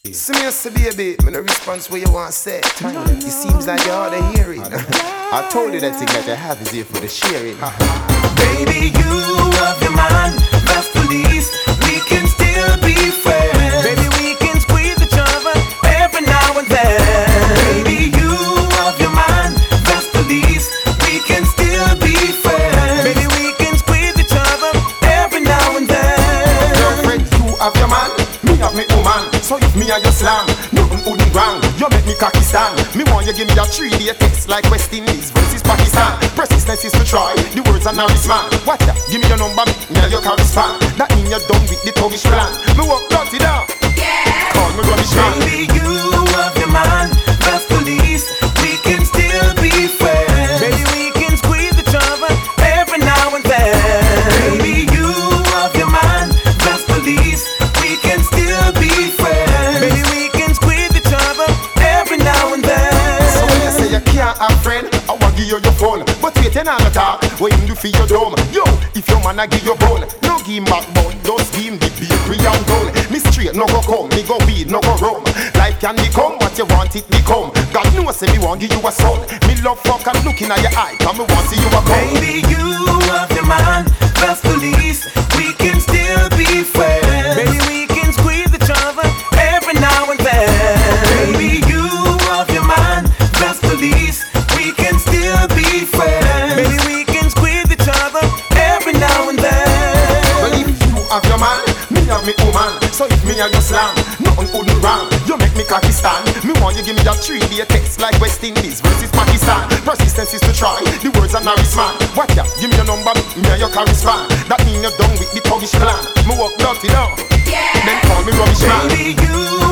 See me as a baby, me no response what you want to say. It seems like you ought to hear it. I told you that thing that I have is here for the sharing. Baby, you love your man, that's the least. We can still be friends. Baby, we can squeeze each other every now and then. Baby, you love your man, that's the least. We can still be friends. Baby, we can squeeze each other every now and then. Girlfriend, you have your man, me have me woman. So if me and you slam, nothing wouldn't wrong. You make me cocky stand. Me want you give me a 3-day text like West Indies versus Pakistan. Persistence is to try, the words are not man. Watch that, give me your number, me and you can respond. That mean you're done with the tuggish plan. Me walk dirty down, call me rubbish man. Baby, you love your man, that's the least. We can still be friends. Baby, we can squeeze each other every now and then. Baby, you love your man, that's the least. We can still be friends. Baby, we can squeeze each other every now and then. So when you say you can't have friend, I want give you your phone. But wait, you not talk, what him do for your dome? Yo, if your man a give you bone, no give him back bone, just give him the bakery and done. Me straight, no go come, me go weed, no go rum. Life can become what you want it become. God knows say me want give you a son. Me love fuck and looking at your eye, cause me want see you a come. Baby, you love your man, that's the least. We can still be friends. Baby, we can squeeze each other every now and then. Baby, you love your man, that's the least. We can still be friends. Baby, we can squeeze each other every now and then. Well, if you have your man, me have me woman. So if me and you slam, nothing wouldn't wrong. You make me cocky stand. Me want you give me that 3-day text like West Indies versus Pakistan. Persistence is to try, the words are not man. Watch ya, give me your number, me and you can respond. That mean you're done with the tuggish plan. Me walk dirty down, then call me rubbish man. Baby, you